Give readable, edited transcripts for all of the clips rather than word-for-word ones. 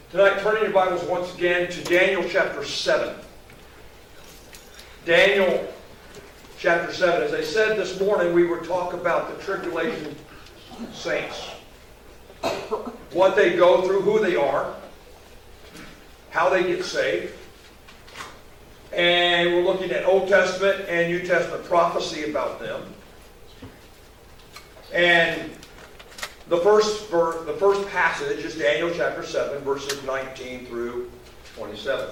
Tonight, turning your Bibles once again to Daniel chapter 7. Daniel chapter 7. As I said this morning, we were talking about the tribulation saints. What they go through, who they are, how they get saved. And we're looking at Old Testament and New Testament prophecy about them. And the first passage is Daniel chapter 7, verses 19 through 27.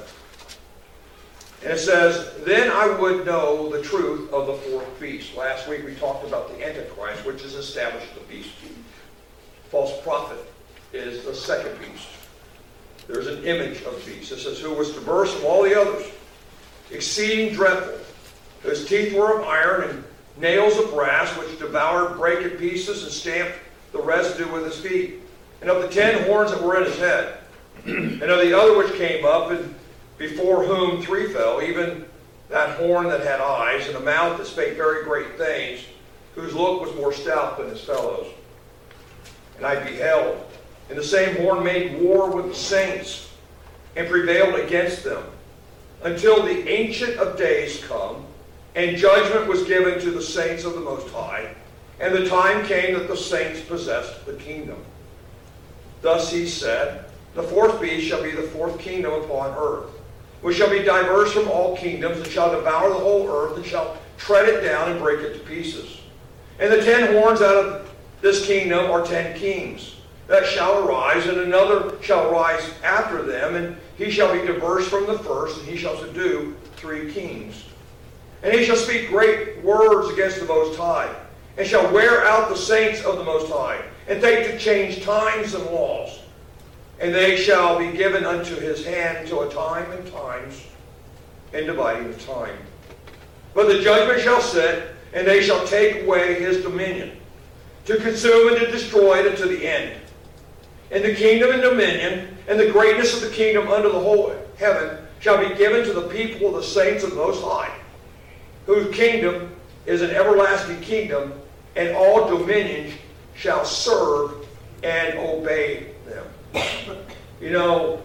And it says, "Then I would know the truth of the fourth beast." Last week we talked about the Antichrist, which is established the beast. False prophet is the second beast. There's an image of the beast. It says, "Who was diverse from all the others, exceeding dreadful, whose teeth were of iron and nails of brass, which devoured, brake in pieces, and stamped the residue with his feet. And of the 10 horns that were in his head, and of the other which came up, and before whom 3 fell, even that horn that had eyes, and a mouth that spake very great things, whose look was more stout than his fellows. And I beheld, and the same horn made war with the saints, and prevailed against them, until the Ancient of Days come, and judgment was given to the saints of the Most High, and the time came that the saints possessed the kingdom. Thus he said, The fourth beast shall be the fourth kingdom upon earth, which shall be diverse from all kingdoms, and shall devour the whole earth, and shall tread it down and break it to pieces. And the 10 horns out of this kingdom are 10 kings that shall arise, and another shall rise after them, and he shall be diverse from the first, and he shall subdue 3 kings. And he shall speak great words against the Most High, and shall wear out the saints of the Most High, and think to change times and laws. And they shall be given unto his hand until a time and times, and dividing of time. But the judgment shall sit, and they shall take away his dominion, to consume and to destroy it unto the end. And the kingdom and dominion, and the greatness of the kingdom under the whole heaven, shall be given to the people of the saints of the Most High, whose kingdom is an everlasting kingdom, and all dominions shall serve and obey them. You know,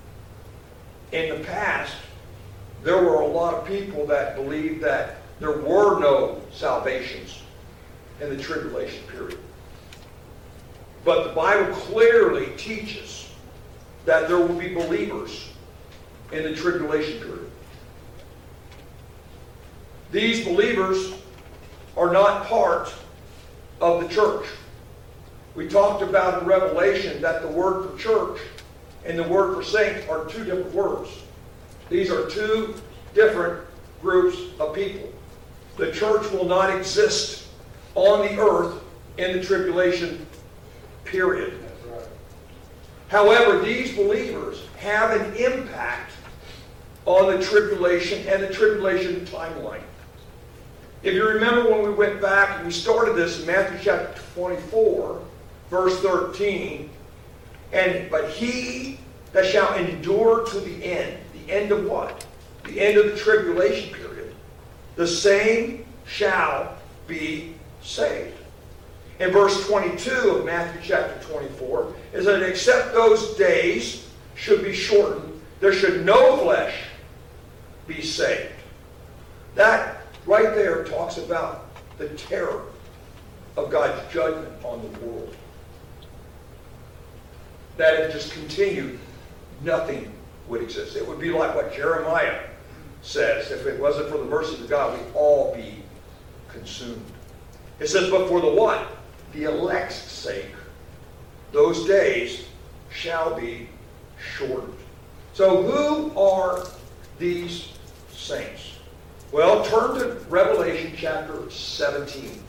in the past, there were a lot of people that believed that there were no salvations in the tribulation period. But the Bible clearly teaches that there will be believers in the tribulation period. These believers are not part of the church. We talked about in Revelation that the word for church and the word for saints are 2 different words. These are 2 different groups of people. The church will not exist on the earth in the tribulation period. However, these believers have an impact on the tribulation and the tribulation timeline. If you remember when we went back and we started this in Matthew chapter 24, verse 13, but he that shall endure to the end of what? The end of the tribulation period, the same shall be saved. In verse 22 of Matthew chapter 24, is that except those days should be shortened, there should no flesh be saved. That right there talks about the terror of God's judgment on the world. That if it just continued, nothing would exist. It would be like what Jeremiah says, if it wasn't for the mercy of God, we'd all be consumed. It says, but for the what? The elect's sake, those days shall be shortened. So who are these saints? Well, turn to Revelation chapter 17.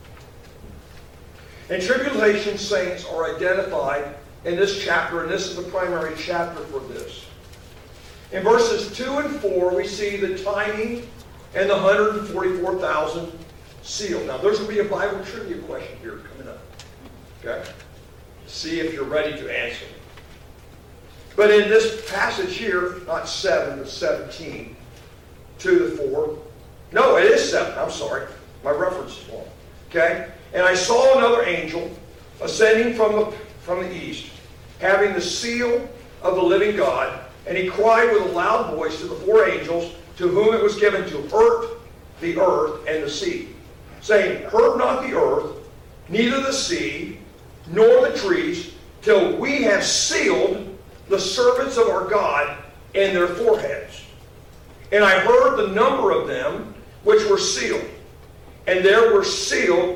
And tribulation saints are identified in this chapter, and this is the primary chapter for this. In verses 2 and 4, we see the timing and the 144,000 sealed. Now, there's going to be a Bible trivia question here coming up. Okay? See if you're ready to answer. But in this passage here, not 7, but 17, 2 to 4. No, it is 7. I'm sorry. My reference is wrong. Okay? And I saw another angel ascending from the east, having the seal of the living God, and he cried with a loud voice to the four angels to whom it was given to hurt the earth and the sea, saying, hurt not the earth, neither the sea, nor the trees, till we have sealed the servants of our God in their foreheads. And I heard the number of them which were sealed, and there were sealed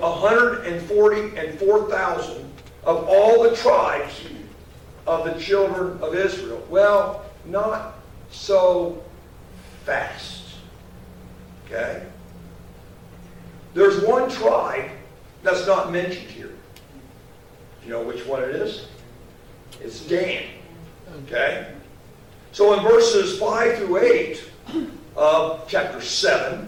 144,000 of all the tribes of the children of Israel. Well, not so fast. Okay? There's one tribe that's not mentioned here. Do you know which one it is? It's Dan. Okay? So in verses 5 through 8 of chapter 7,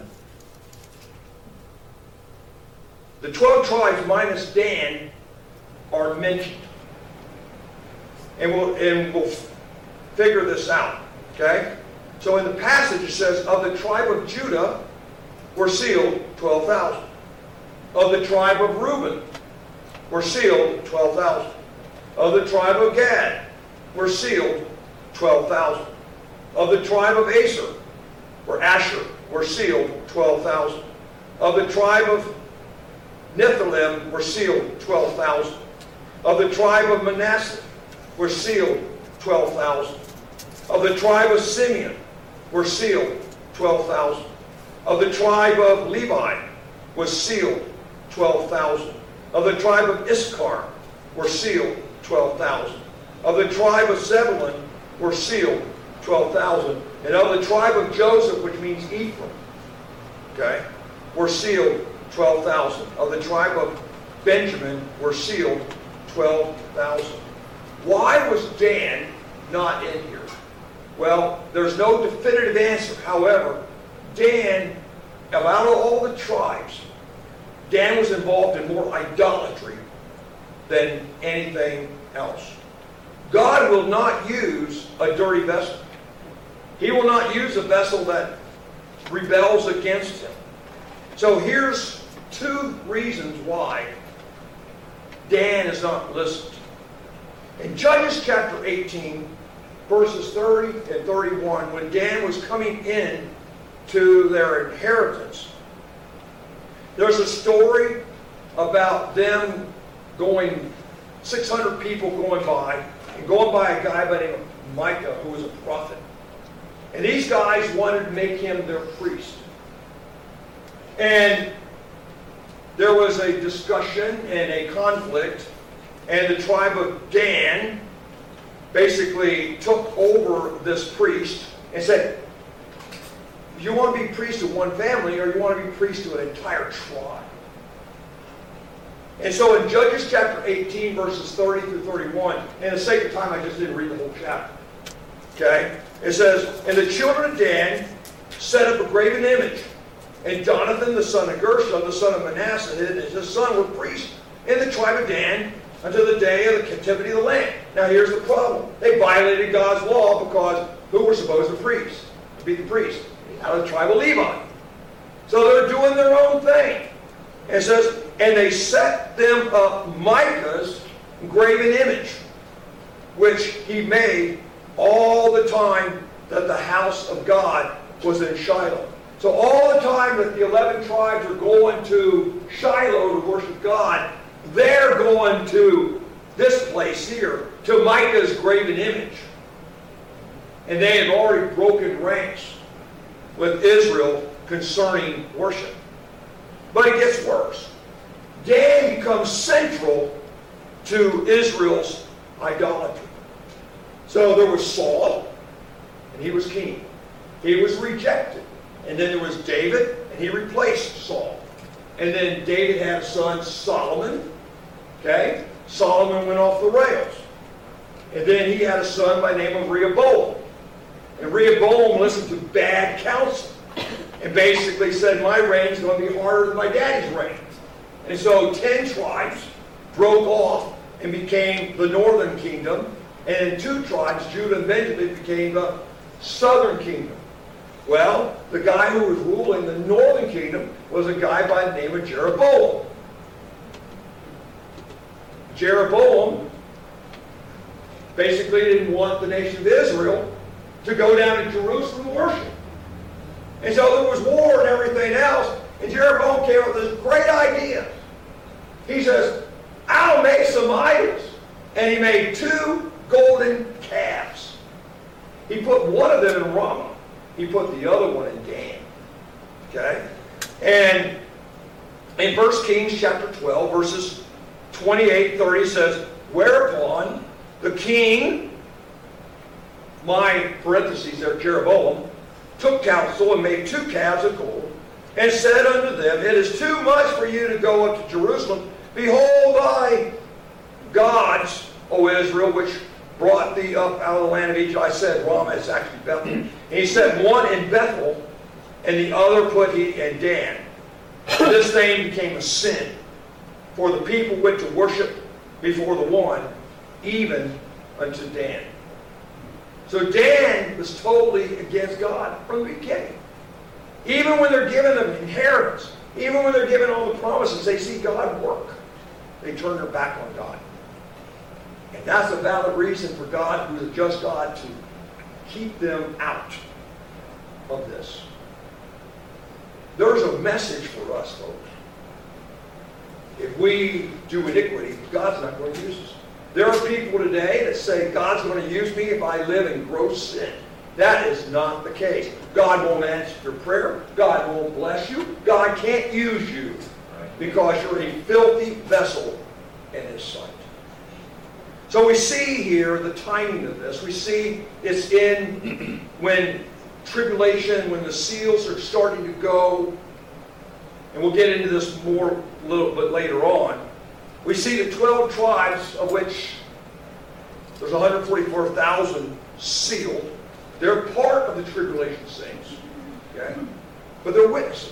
the 12 tribes minus Dan are mentioned. And we'll figure this out. Okay? So in the passage it says, of the tribe of Judah were sealed 12,000. Of the tribe of Reuben were sealed 12,000. Of the tribe of Gad were sealed 12,000. Of the tribe of Asher were sealed 12,000. Of the tribe of Nephilim were sealed 12,000. Of the tribe of Manasseh were sealed 12,000. Of the tribe of Simeon were sealed 12,000. Of the tribe of Levi was sealed 12,000. Of the tribe of Issachar were sealed 12,000. Of the tribe of Zebulun were sealed 12,000. And of the tribe of Joseph, which means Ephraim, okay, were sealed 12,000. Of the tribe of Benjamin were sealed 12,000. Why was Dan not in here? Well, there's no definitive answer. However, Dan, out of all the tribes, Dan was involved in more idolatry than anything else. God will not use a dirty vessel. He will not use a vessel that rebels against him. So here's two reasons why Dan is not listed. In Judges chapter 18, verses 30 and 31, when Dan was coming in to their inheritance, there's a story about them going, 600 people going by, and going by a guy by the name of Micah, who was a prophet. And these guys wanted to make him their priest. And there was a discussion and a conflict, and the tribe of Dan basically took over this priest and said, you want to be priest of one family, or you want to be priest to an entire tribe? And so in Judges chapter 18, verses 30 through 31, and the sake of time, I just didn't read the whole chapter. Okay? It says, and the children of Dan set up a graven image, and Jonathan, the son of Gershom, the son of Manasseh, and his son were priests in the tribe of Dan until the day of the captivity of the land. Now here's the problem. They violated God's law because who were supposed to be the priest? Out of the tribe of Levi. So they're doing their own thing. And it says, and they set them up Micah's graven image, which he made all the time that the house of God was in Shiloh. So all the time that the 11 tribes are going to Shiloh to worship God, they're going to this place here, to Micah's graven image. And they had already broken ranks with Israel concerning worship. But it gets worse. Dan becomes central to Israel's idolatry. So there was Saul, and he was king. He was rejected. And then there was David, and he replaced Saul. And then David had a son, Solomon. Okay? Solomon went off the rails. And then he had a son by the name of Rehoboam. And Rehoboam listened to bad counsel and basically said, my reign is going to be harder than my daddy's reign. And so 10 tribes broke off and became the northern kingdom. And 2 tribes, Judah and Benjamin, became the southern kingdom. Well, the guy who was ruling the northern kingdom was a guy by the name of Jeroboam. basically didn't want the nation of Israel to go down to Jerusalem and worship. And so there was war and everything else, and Jeroboam came up with this great idea. He says, I'll make some idols. And he made 2 golden calves. He put one of them in Ramah. He put the other one in Dan. Okay? And in 1 Kings chapter 12, verses 28-30 says, whereupon the king, my parentheses there, Jeroboam, took counsel and made 2 calves of gold, and said unto them, it is too much for you to go up to Jerusalem. Behold thy gods, O Israel, which brought thee up out of the land of Egypt. I said Ramah, it's actually Bethel. And he said one in Bethel, and the other put he in Dan. And this thing became a sin, for the people went to worship before the one, even unto Dan. So Dan was totally against God from the beginning. Even when they're given an inheritance, even when they're given all the promises, they see God work. They turn their back on God. And that's a valid reason for God, who is a just God, to keep them out of this. There's a message for us, folks. If we do iniquity, God's not going to use us. There are people today that say, God's going to use me if I live in gross sin. That is not the case. God won't answer your prayer. God won't bless you. God can't use you because you're a filthy vessel in His sight. So we see here the timing of this. We see it's in when tribulation, when the seals are starting to go, and we'll get into this more a little bit later on. We see the 12 tribes, of which there's 144,000 sealed. They're part of the tribulation saints. Okay? But they're witnesses.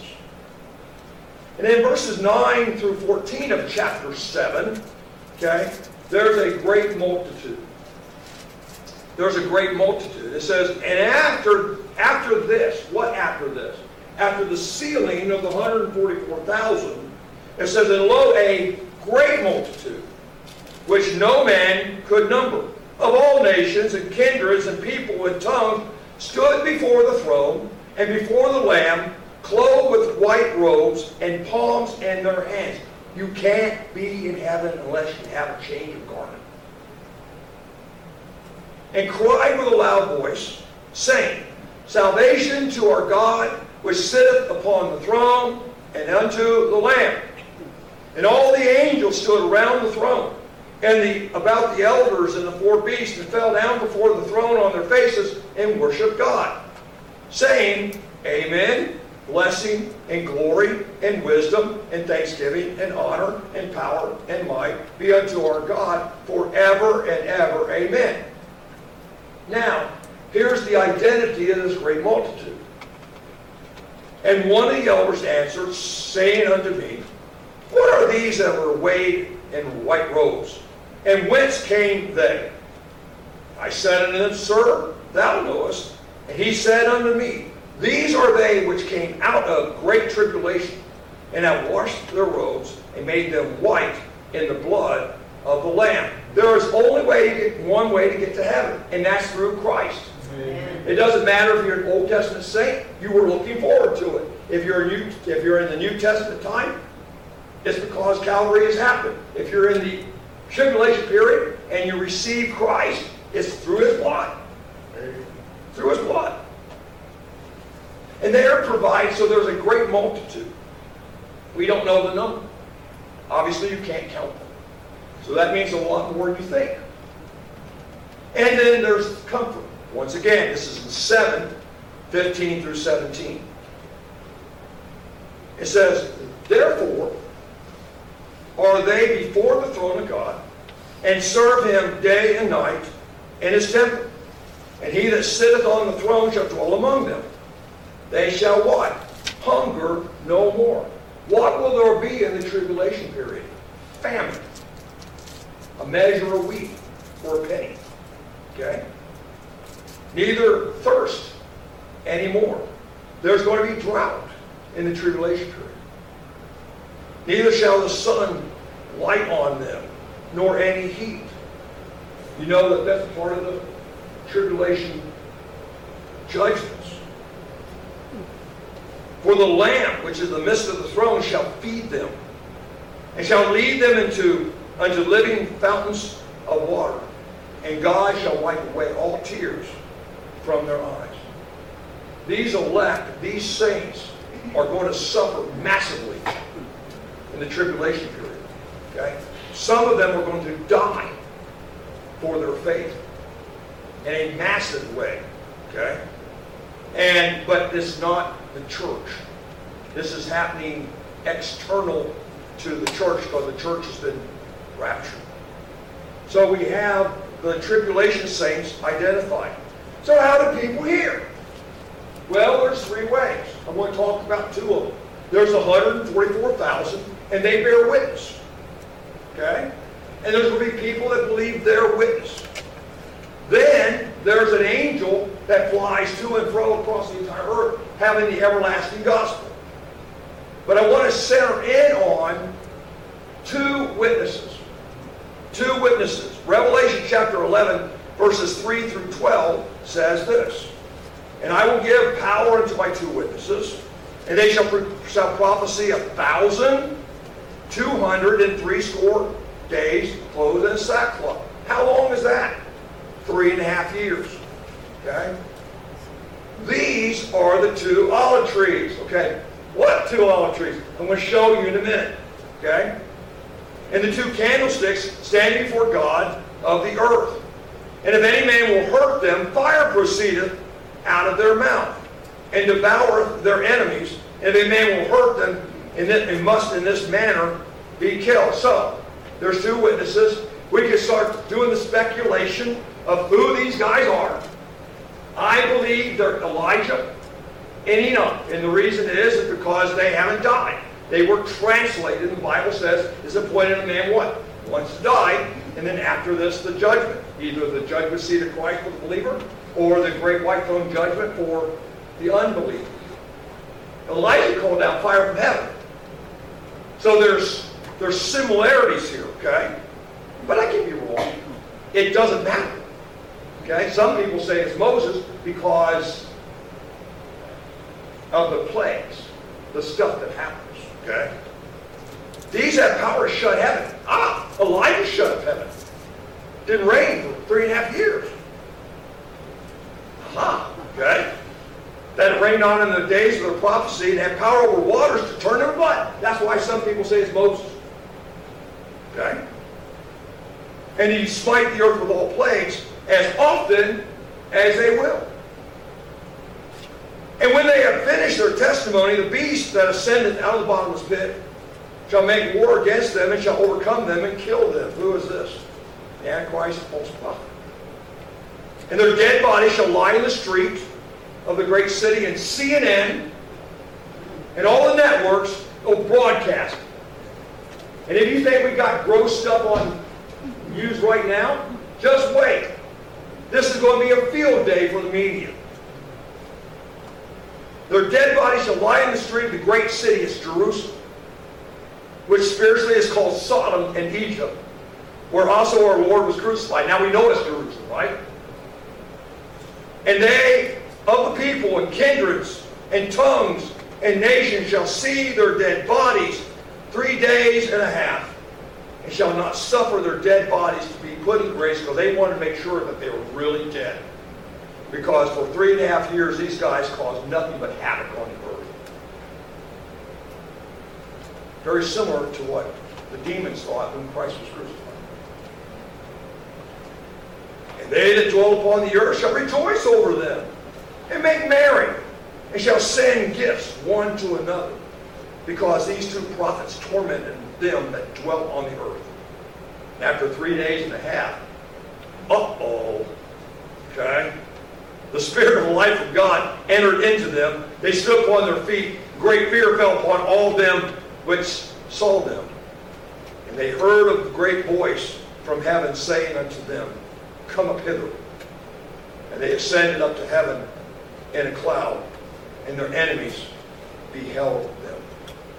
And in verses 9 through 14 of chapter 7, okay, there's a great multitude. There's a great multitude. It says, and after this, what after this? After the sealing of the 144,000, it says, and lo, a great multitude, which no man could number, of all nations and kindreds and people and tongues, stood before the throne and before the Lamb, clothed with white robes and palms in their hands. You can't be in heaven unless you have a change of garment. And cried with a loud voice, saying, salvation to our God, which sitteth upon the throne, and unto the Lamb. And all the angels stood around the throne, and about the elders and the 4 beasts, and fell down before the throne on their faces, and worshiped God, saying, Amen, blessing and glory and wisdom and thanksgiving and honor and power and might be unto our God forever and ever. Amen. Now, here's the identity of this great multitude. And one of the elders answered, saying unto me, what are these that were arrayed in white robes? And whence came they? I said unto them, Sir, thou knowest. And he said unto me, these are they which came out of great tribulation, and have washed their robes, and made them white in the blood of the Lamb. There is only one way to get to heaven, and that's through Christ. Amen. It doesn't matter if you're an Old Testament saint, you were looking forward to it. If you're in the New Testament time, it's because Calvary has happened. If you're in the tribulation period and you receive Christ, it's through His blood. Through His blood. And they are provided, so there's a great multitude. We don't know the number. Obviously, you can't count them. So that means a lot more than you think. And then there's comfort. Once again, this is in 7, 15 through 17. It says, therefore are they before the throne of God, and serve Him day and night in His temple. And He that sitteth on the throne shall dwell among them. They shall what? Hunger no more. What will there be in the tribulation period? Famine. A measure of wheat for a penny. Okay? Neither thirst anymore. There's going to be drought in the tribulation period. Neither shall the sun light on them, nor any heat. You know that that's part of the tribulation judgments. For the Lamb, which is the midst of the throne, shall feed them, and shall lead them unto living fountains of water. And God shall wipe away all tears from their eyes. These elect, these saints, are going to suffer massively in the tribulation period. Okay? Some of them are going to die for their faith in a massive way. Okay? But it's not the church. This is happening external to the church because the church has been raptured. So we have the tribulation saints identified. So how do people hear? Well, there's three ways. I'm going to talk about two of them. There's 144,000, and they bear witness. Okay? And there's going to be people that believe their witness. Then there's an angel that flies to and fro across the entire earth, having the everlasting gospel. But I want to center in on two witnesses. Two witnesses. Revelation chapter 11, verses 3 through 12 says this. And I will give power unto my two witnesses, and they shall prophesy 1,260 days, clothed in sackcloth. How long is that? 3.5 years. Okay? These are the two olive trees. Okay? What two olive trees? I'm going to show you in a minute. Okay? And the two candlesticks standing before God of the earth. And if any man will hurt them, fire proceedeth out of their mouth, and devoureth their enemies. And if any man will hurt them, and must in this manner be killed. So, there's two witnesses. We can start doing the speculation of who these guys are. I believe they're Elijah and Enoch. And the reason is because they haven't died. They were translated. The Bible says it's appointed a man what? Once to die, and then after this, the judgment. Either the judgment seat of Christ for the believer, or the great white throne judgment for the unbeliever. Elijah called down fire from heaven. So there's similarities here, okay? But I can be wrong. It doesn't matter. Okay? Some people say it's Moses because of the plagues, the stuff that happens. Okay? These have power to shut heaven. Elijah shut up heaven. Didn't rain for 3.5 years. Okay? That it rained on in the days of the prophecy and had power over waters to turn them blood. That's why some people say it's Moses. Okay? And he smite the earth with all plagues as often as they will. And when they have finished their testimony, the beast that ascended out of the bottomless pit shall make war against them and shall overcome them and kill them. Who is this? The Antichrist, false prophet. And their dead bodies shall lie in the street of the great city, and CNN and all the networks will broadcast. And if you think we got gross stuff on news right now, just wait. This is going to be a field day for the media. Their dead bodies shall lie in the street of the great city, is Jerusalem, which spiritually is called Sodom and Egypt, where also our Lord was crucified. Now we know it's Jerusalem, right? And they of the people and kindreds and tongues and nations shall see their dead bodies 3 days and a half, and shall not suffer their dead bodies to be put in graves, because they wanted to make sure that they were really dead. Because for 3.5 years, these guys caused nothing but havoc on the earth. Very similar to what the demons thought when Christ was crucified. And they that dwell upon the earth shall rejoice over them, and make merry, and shall send gifts one to another, because these two prophets tormented them that dwelt on the earth. And after 3 days and a half, okay, the Spirit of the life of God entered into them. They stood upon their feet. Great fear fell upon all them which saw them. And they heard a great voice from heaven saying unto them, Come up hither. And they ascended up to heaven in a cloud, and their enemies beheld them.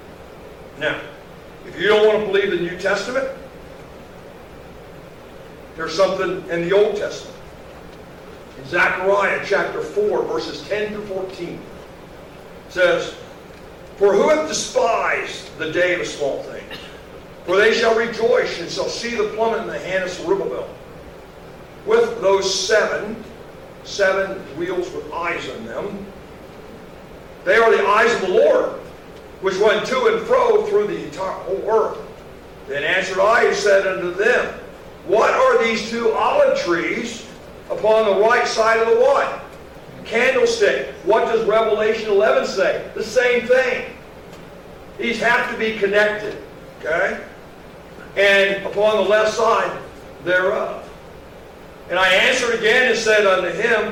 Now, if you don't want to believe the New Testament, There's something in the Old Testament. In Zechariah chapter 4, verses 10 through 14, it says, "For who hath despised the day of small things? For they shall rejoice and shall see the plummet in the hand of Zerubbabel, with those seven wheels with eyes on them. They are the eyes of the Lord, which run to and fro through the entire whole earth. Then answered I and said unto them, What are these two olive trees upon the right side of the what? Candlestick. What does Revelation 11 say? The same thing. These have to be connected. Okay? And upon the left side thereof. And I answered again and said unto him,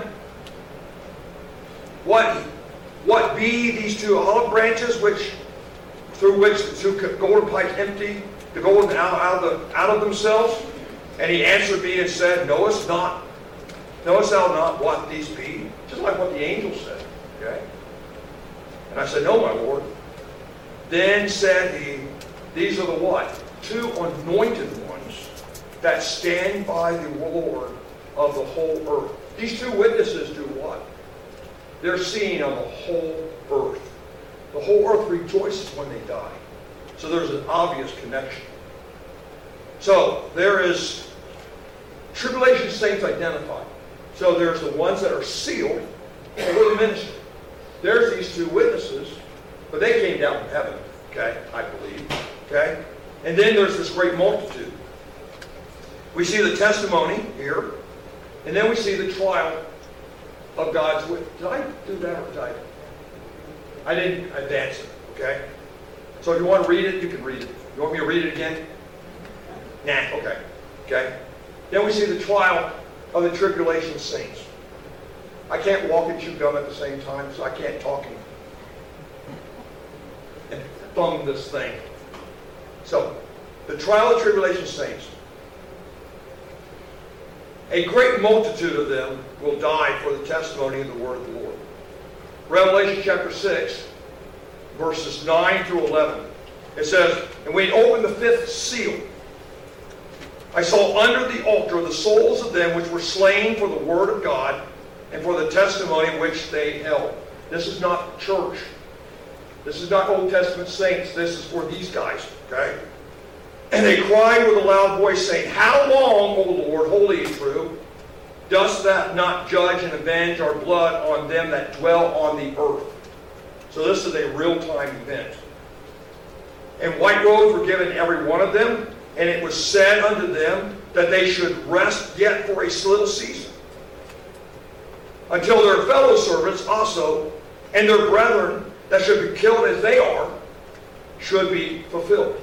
What be these two olive branches through which the two golden pipes empty the gold out of themselves? And he answered me and said, Knowest thou not what these be? Just like what the angel said. Okay? And I said, No, my Lord. Then said he, These are the what? Two anointed ones that stand by the Lord of the whole earth. These two witnesses do what? They're seen on the whole earth. The whole earth rejoices when they die. So there's an obvious connection. So there is tribulation saints identified. So there's the ones that are sealed for the ministry. There's these two witnesses, but they came down from heaven, okay, I believe. Okay? And then there's this great multitude. We see the testimony here, and then we see the trial of God's witness. Did I do that or did I didn't advance it, okay? So if you want to read it, you can read it. You want me to read it again? Nah, okay. Okay? Then we see the trial of the tribulation saints. I can't walk and chew gum at the same time, so I can't talk and thumb this thing. So, the trial of tribulation saints. A great multitude of them will die for the testimony of the word of the Lord. Revelation chapter 6, verses 9 through 11. It says, And when he opened the fifth seal, I saw under the altar the souls of them which were slain for the word of God and for the testimony which they held. This is not church. This is not Old Testament saints. This is for these guys. Okay? And they cried with a loud voice, saying, How long, O Lord, holy and true, dost thou not judge and avenge our blood on them that dwell on the earth? So this is a real-time event. And white robes were given every one of them, and it was said unto them that they should rest yet for a little season, until their fellow servants also, and their brethren that should be killed as they are, should be fulfilled.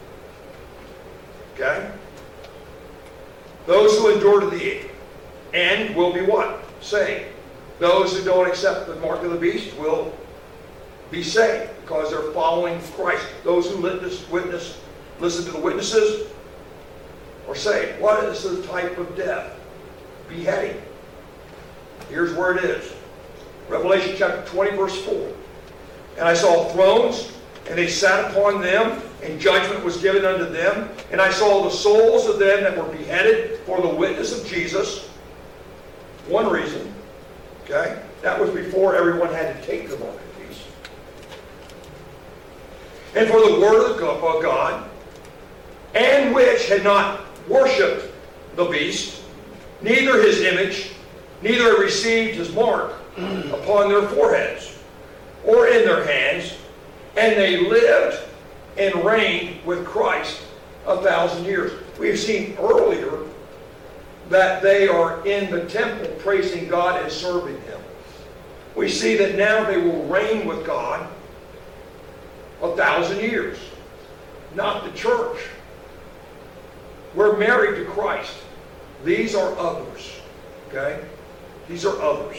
Okay? Those who endure to the end will be what? Saved. Those who don't accept the mark of the beast will be saved because they're following Christ. Those who listen to the witnesses are saved. What is the type of death? Beheading. Here's where it is. Revelation chapter 20, verse 4. And I saw thrones, and they sat upon them, and judgment was given unto them. And I saw the souls of them that were beheaded for the witness of Jesus. One reason. Okay? That was before everyone had to take the mark of the beast. And for the word of God, and which had not worshipped the beast, neither his image, neither received his mark upon their foreheads or in their hands, and they lived and reigned with Christ 1,000 years. We've seen earlier that they are in the temple praising God and serving Him. We see that now they will reign with God 1,000 years. Not the church. We're married to Christ. These are others. Okay? These are others.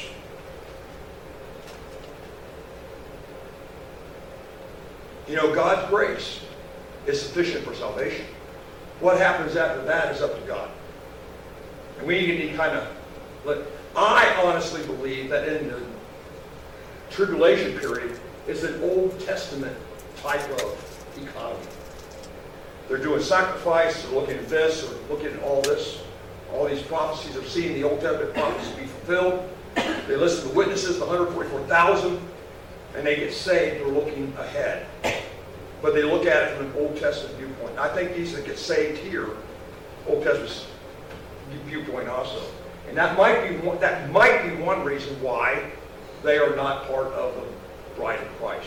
You know, God's grace is sufficient for salvation. What happens after that is up to God. And we need to kind of I honestly believe that in the tribulation period is an Old Testament type of economy. They're doing sacrifice, they're looking at this, or looking at all this All these prophecies of seeing the Old Testament prophecies be fulfilled. They listen to witnesses, the 144,000, and they get saved. They're looking ahead. But they look at it from an Old Testament viewpoint. I think these that get saved here, Old Testament viewpoint also. And that might be one reason why they are not part of the bride of Christ.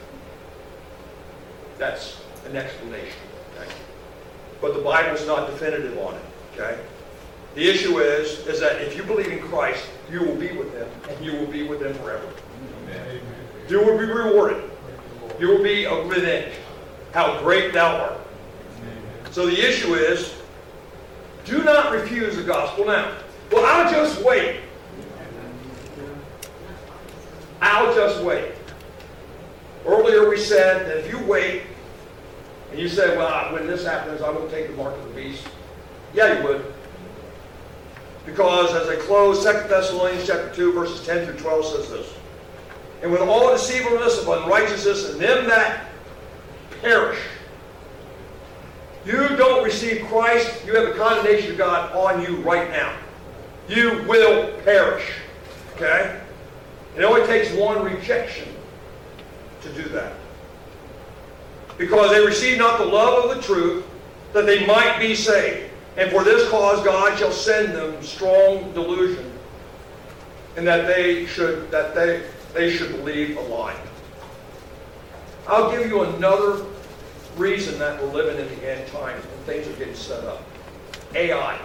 That's an explanation. Okay? But the Bible's not definitive on it. Okay? The issue is that if you believe in Christ, you will be with Him, and you will be with Him forever. Amen. You will be rewarded. You will be avenged. How great thou art. Amen. So the issue is, do not refuse the gospel now. Well, I'll just wait. I'll just wait. Earlier we said that if you wait, and you say, well, when this happens, I won't take the mark of the beast. Yeah, you would. Because as I close, 2 Thessalonians chapter 2, verses 10 through 12 says this. And with all deceivableness of unrighteousness and them that perish. You don't receive Christ, you have the condemnation of God on you right now. You will perish. Okay? It only takes one rejection to do that. Because they receive not the love of the truth, that they might be saved. And for this cause God shall send them strong delusion, and that they should believe a lie. I'll give you another reason that we're living in the end times and things are getting set up. AI.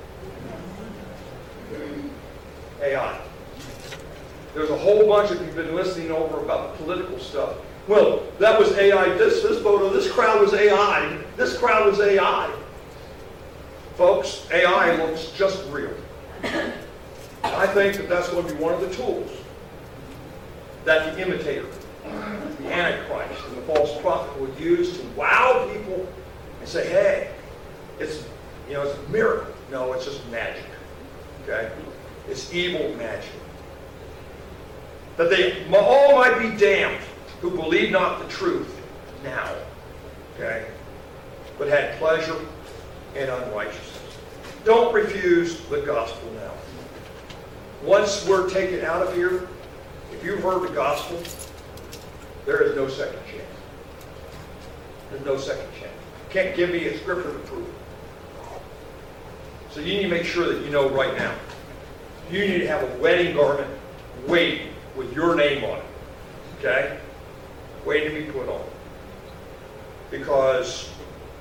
AI. There's a whole bunch of you've been listening over about the political stuff. Well, that was AI, this photo, this crowd was AI, this crowd was AI. Folks, AI looks just real. I think that that's going to be one of the tools that the imitator, the Antichrist, and the false prophet will use to wow people and say, hey, it's a miracle. No, it's just magic. Okay? It's evil magic. That they all might be damned who believe not the truth now. Okay? But had pleasure in unrighteousness. Don't refuse the gospel now. Once we're taken out of here, if you've heard the gospel, there is no second chance. There's no second chance. You can't give me a scripture to prove it. So you need to make sure that you know right now. You need to have a wedding garment waiting with your name on it. Okay? Waiting to be put on. Because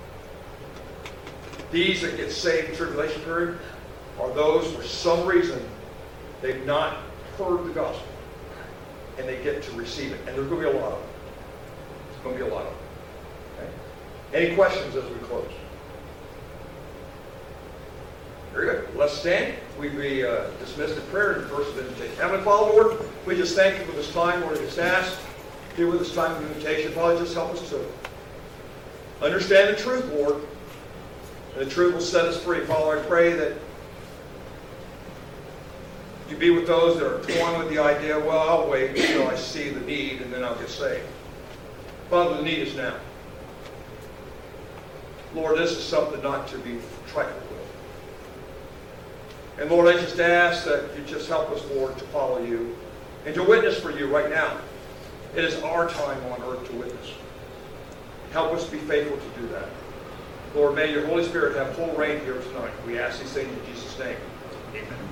these that get saved in the tribulation period are those for some reason they've not heard the gospel. And they get to receive it. And there's going to be a lot of them. There's going to be a lot of them. Okay? Any questions as we close? Very good. Let's stand. We be dismissed in prayer and first of invitation. Heavenly Father, Lord, we just thank you for this time. Lord, we just ask, here with this time of invitation, Father, just help us to understand the truth, Lord. And the truth will set us free. Father, I pray that you be with those that are torn with the idea, well, I'll wait until I see the need and then I'll get saved. Father, the need is now. Lord, this is something not to be trifled with. And Lord, I just ask that you just help us, Lord, to follow you and to witness for you right now. It is our time on earth to witness. Help us be faithful to do that. Lord, may your Holy Spirit have full reign here tonight. We ask these things in Jesus' name. Amen.